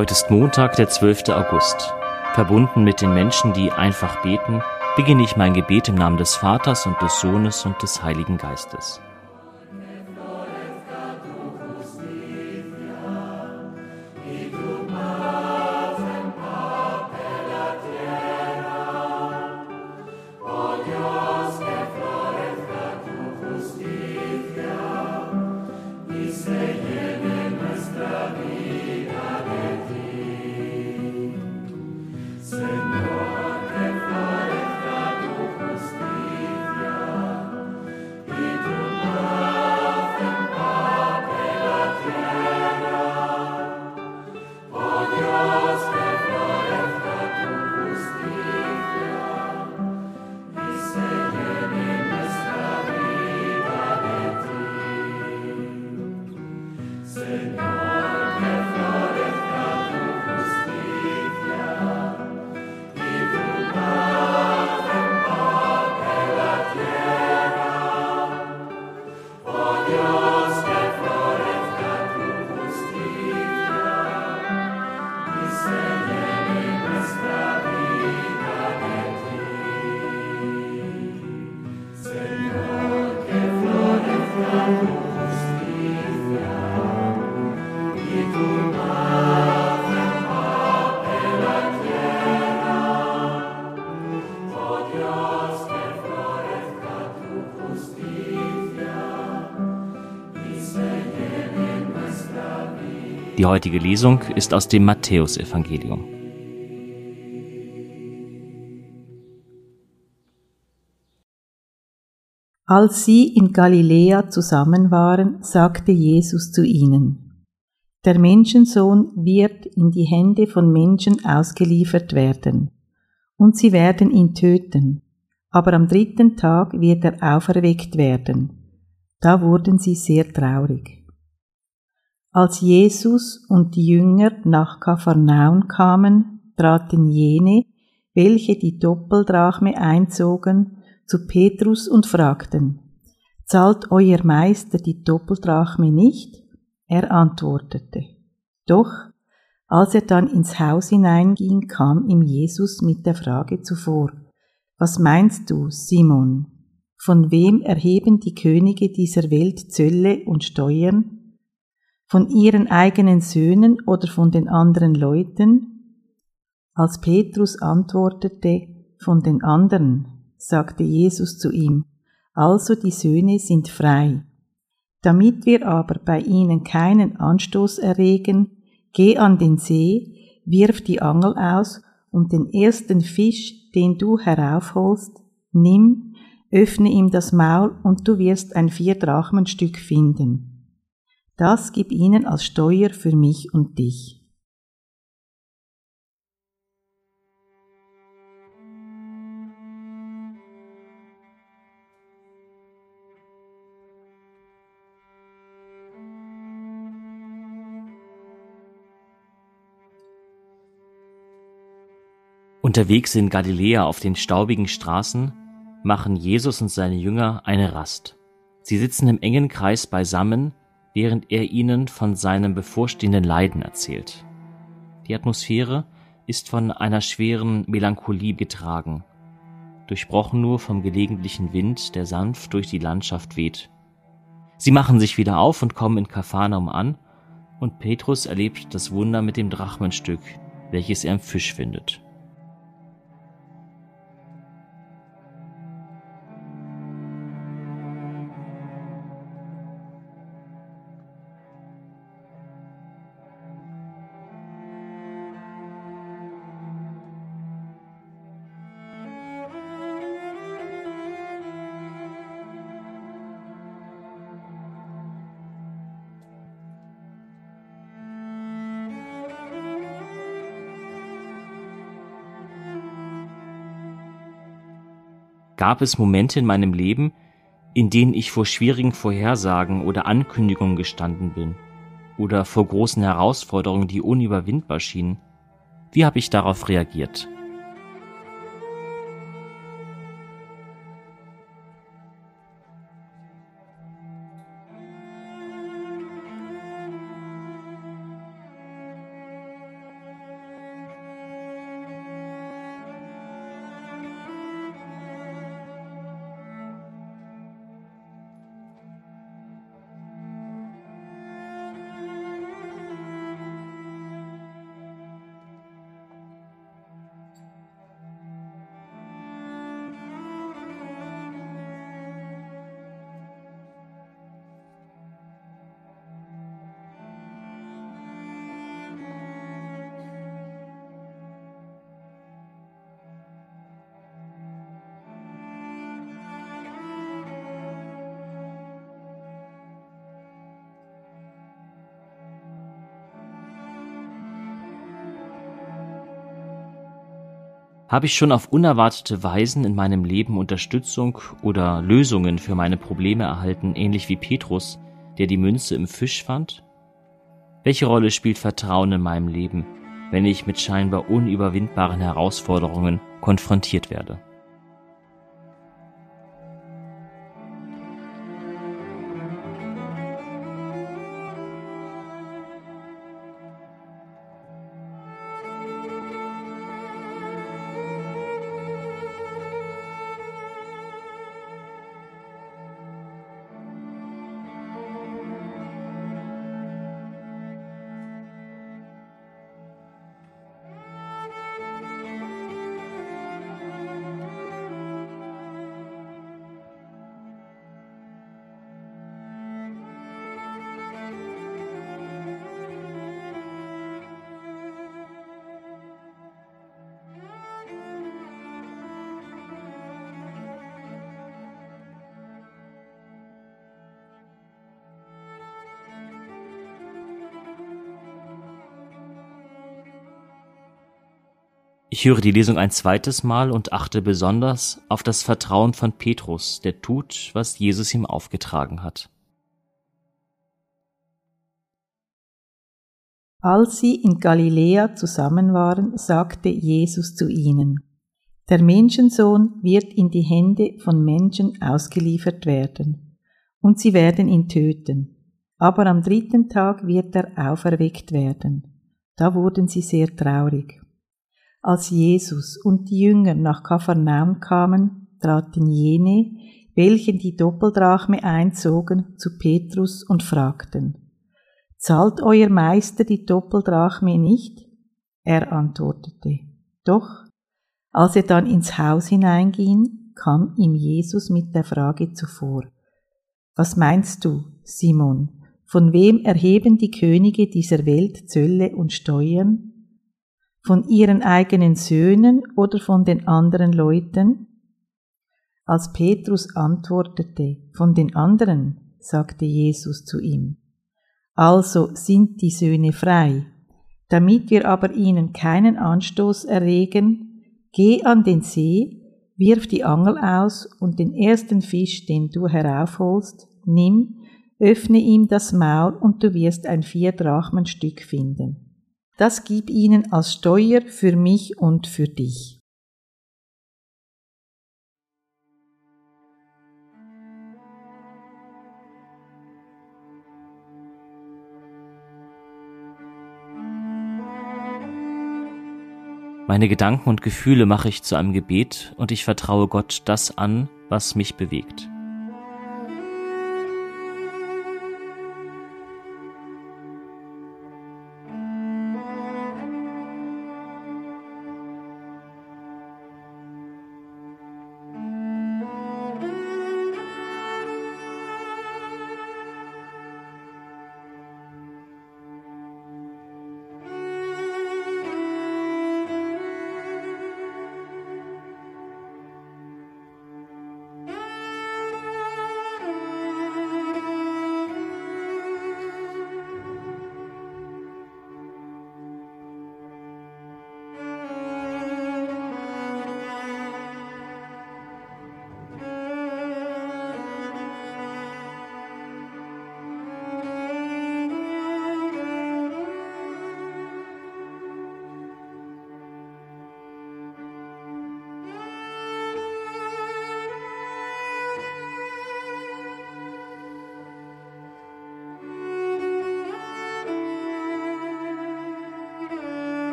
Heute ist Montag, der 12. August. Verbunden mit den Menschen, die einfach beten, beginne ich mein Gebet im Namen des Vaters und des Sohnes und des Heiligen Geistes. Die heutige Lesung ist aus dem Matthäusevangelium. Als sie in Galiläa zusammen waren, sagte Jesus zu ihnen: Der Menschensohn wird in die Hände von Menschen ausgeliefert werden, und sie werden ihn töten, aber am 3. Tag wird er auferweckt werden. Da wurden sie sehr traurig. Als Jesus und die Jünger nach Kapharnaum kamen, traten jene, welche die Doppeldrachme einzogen, zu Petrus und fragten: Zahlt euer Meister die Doppeldrachme nicht? Er antwortete: Doch. Als er dann ins Haus hineinging, kam ihm Jesus mit der Frage zuvor: Was meinst du, Simon? Von wem erheben die Könige dieser Welt Zölle und Steuern? Von ihren eigenen Söhnen oder von den anderen Leuten? Als Petrus antwortete: Von den anderen, sagte Jesus zu ihm: Also die Söhne sind frei. Damit wir aber bei ihnen keinen Anstoß erregen, geh an den See, wirf die Angel aus und den ersten Fisch, den du heraufholst, nimm, öffne ihm das Maul und du wirst ein 4-Drachmen-Stück finden. Das gib ihnen als Steuer für mich und dich. Unterwegs in Galiläa auf den staubigen Straßen machen Jesus und seine Jünger eine Rast. Sie sitzen im engen Kreis beisammen, während er ihnen von seinem bevorstehenden Leiden erzählt. Die Atmosphäre ist von einer schweren Melancholie getragen, durchbrochen nur vom gelegentlichen Wind, der sanft durch die Landschaft weht. Sie machen sich wieder auf und kommen in Kapharnaum an, und Petrus erlebt das Wunder mit dem Drachmenstück, welches er im Fisch findet. Gab es Momente in meinem Leben, in denen ich vor schwierigen Vorhersagen oder Ankündigungen gestanden bin oder vor großen Herausforderungen, die unüberwindbar schienen? Wie habe ich darauf reagiert? Habe ich schon auf unerwartete Weisen in meinem Leben Unterstützung oder Lösungen für meine Probleme erhalten, ähnlich wie Petrus, der die Münze im Fisch fand? Welche Rolle spielt Vertrauen in meinem Leben, wenn ich mit scheinbar unüberwindbaren Herausforderungen konfrontiert werde? Ich höre die Lesung ein zweites Mal und achte besonders auf das Vertrauen von Petrus, der tut, was Jesus ihm aufgetragen hat. Als sie in Galiläa zusammen waren, sagte Jesus zu ihnen: Der Menschensohn wird in die Hände von Menschen ausgeliefert werden, und sie werden ihn töten. Aber am 3. Tag wird er auferweckt werden. Da wurden sie sehr traurig. Als Jesus und die Jünger nach Kapharnaum kamen, traten jene, welche die Doppeldrachme einzogen, zu Petrus und fragten: Zahlt euer Meister die Doppeldrachme nicht? Er antwortete: Doch. Als er dann ins Haus hineinging, kam ihm Jesus mit der Frage zuvor: Was meinst du, Simon? Von wem erheben die Könige dieser Welt Zölle und Steuern? Von ihren eigenen Söhnen oder von den anderen Leuten? Als Petrus antwortete: Von den anderen, sagte Jesus zu ihm: Also sind die Söhne frei. Damit wir aber ihnen keinen Anstoß erregen, geh an den See, wirf die Angel aus und den ersten Fisch, den du heraufholst, nimm, öffne ihm das Maul und du wirst ein 4-Drachmen-Stück finden. Das gib ihnen als Steuer für mich und für dich. Meine Gedanken und Gefühle mache ich zu einem Gebet und ich vertraue Gott das an, was mich bewegt.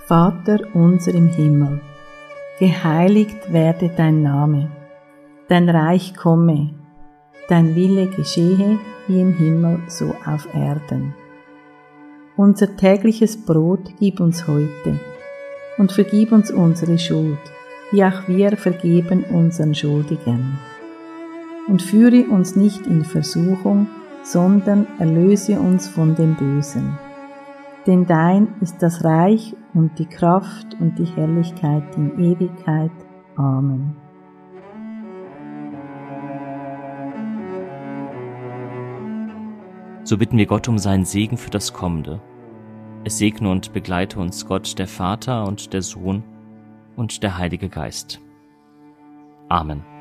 Vater unser im Himmel, geheiligt werde dein Name, dein Reich komme, dein Wille geschehe wie im Himmel so auf Erden. Unser tägliches Brot gib uns heute und vergib uns unsere Schuld, wie auch wir vergeben unseren Schuldigen. Und führe uns nicht in Versuchung, sondern erlöse uns von dem Bösen. Denn dein ist das Reich und die Kraft und die Herrlichkeit in Ewigkeit. Amen. So bitten wir Gott um seinen Segen für das Kommende. Es segne und begleite uns Gott, der Vater und der Sohn und der Heilige Geist. Amen.